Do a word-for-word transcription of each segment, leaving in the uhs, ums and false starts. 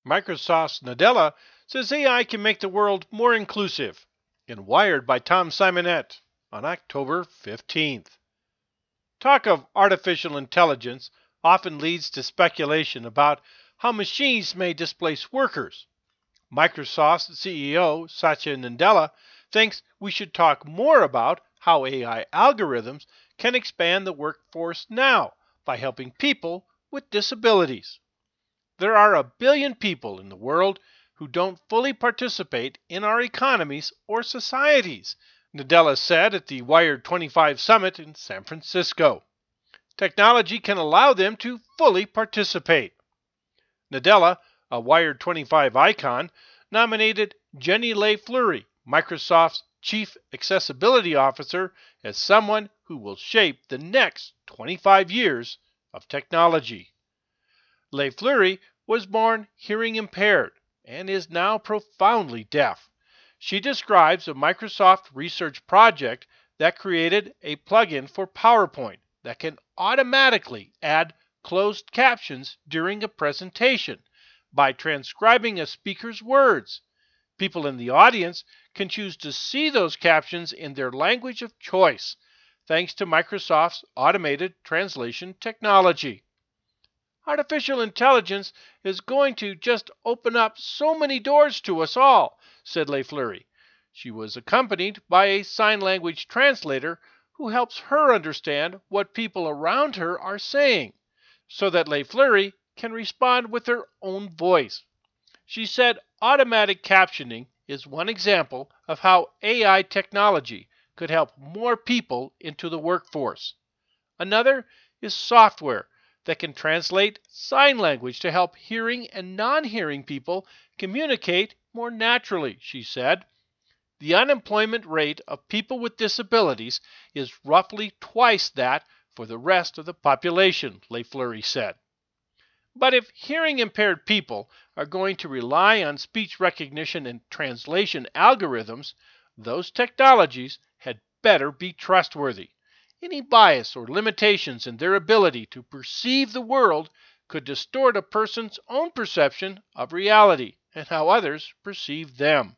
Microsoft's Nadella says A I can make the world more inclusive. In Wired by Tom Simonette on October fifteenth. Talk of artificial intelligence often leads to speculation about how machines may displace workers. Microsoft's C E O, Satya Nadella, thinks we should talk more about how A I algorithms can expand the workforce now by helping people with disabilities. There are a billion people in the world who don't fully participate in our economies or societies, Nadella said at the Wired twenty-five Summit in San Francisco. Technology can allow them to fully participate. Nadella, a Wired twenty-five icon, nominated Jenny Lay Fleury, Microsoft's Chief Accessibility Officer, as someone who will shape the next twenty-five years of technology. Lay Fleury was born hearing impaired and is now profoundly deaf. She describes a Microsoft research project that created a plugin for PowerPoint that can automatically add closed captions during a presentation by transcribing a speaker's words. People in the audience can choose to see those captions in their language of choice, thanks to Microsoft's automated translation technology. Artificial intelligence is going to just open up so many doors to us all, said Lay Fleury. She was accompanied by a sign language translator who helps her understand what people around her are saying, so that Lay Fleury can respond with her own voice. She said automatic captioning is one example of how A I technology could help more people into the workforce. Another is software that can translate sign language to help hearing and non-hearing people communicate more naturally, she said. The unemployment rate of people with disabilities is roughly twice that for the rest of the population, Lay Fleury said. But if hearing impaired people are going to rely on speech recognition and translation algorithms, those technologies had better be trustworthy. Any bias or limitations in their ability to perceive the world could distort a person's own perception of reality and how others perceive them.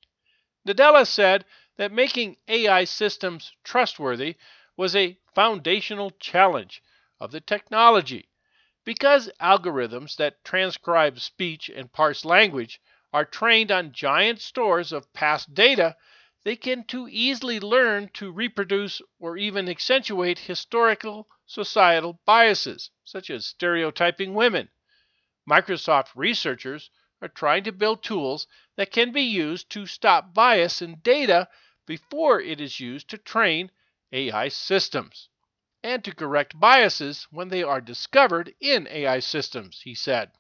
Nadella said that making A I systems trustworthy was a foundational challenge of the technology. Because algorithms that transcribe speech and parse language are trained on giant stores of past data, they can too easily learn to reproduce or even accentuate historical societal biases, such as stereotyping women. Microsoft researchers are trying to build tools that can be used to stop bias in data before it is used to train A I systems, and to correct biases when they are discovered in A I systems, he said.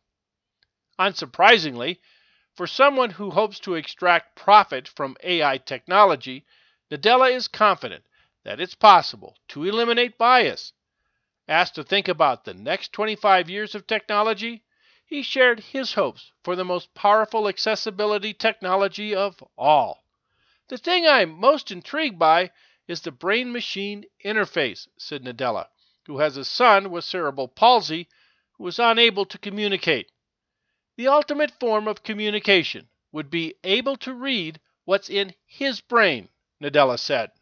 Unsurprisingly, for someone who hopes to extract profit from A I technology, Nadella is confident that it's possible to eliminate bias. Asked to think about the next twenty-five years of technology, he shared his hopes for the most powerful accessibility technology of all. The thing I'm most intrigued by is the brain-machine interface, said Nadella, who has a son with cerebral palsy who is unable to communicate. The ultimate form of communication would be able to read what's in his brain, Nadella said.